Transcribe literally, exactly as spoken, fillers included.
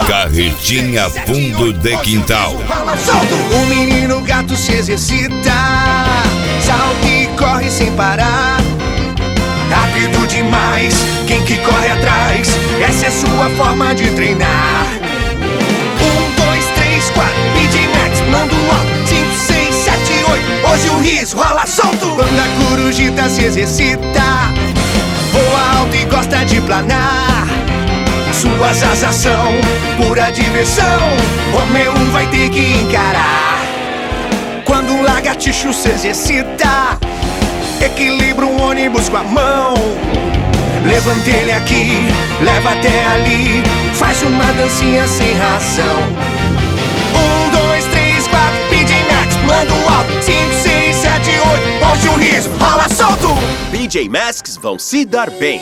Carretinha fundo de quintal. O menino gato se exercita, salta e corre sem parar. Rápido demais, quem que corre atrás? Essa é sua forma de treinar. Um, dois, três, quatro, P J Masks, manda um alto. Cinco, seis, sete, oito, hoje o riso rola solto. Quando a corujita se exercita, voa alto e gosta de planar. Suas asas são pura diversão, Romeu vai ter que encarar. Quando um lagartixo se exercita, equilibra um ônibus com a mão. Levanta ele aqui, leva até ali, faz uma dancinha sem ração. Um, dois, três, quatro, P J Masks, manda um alto. Cinco, seis, sete, oito, hoje o riso rola solto. P J Masks vão se dar bem.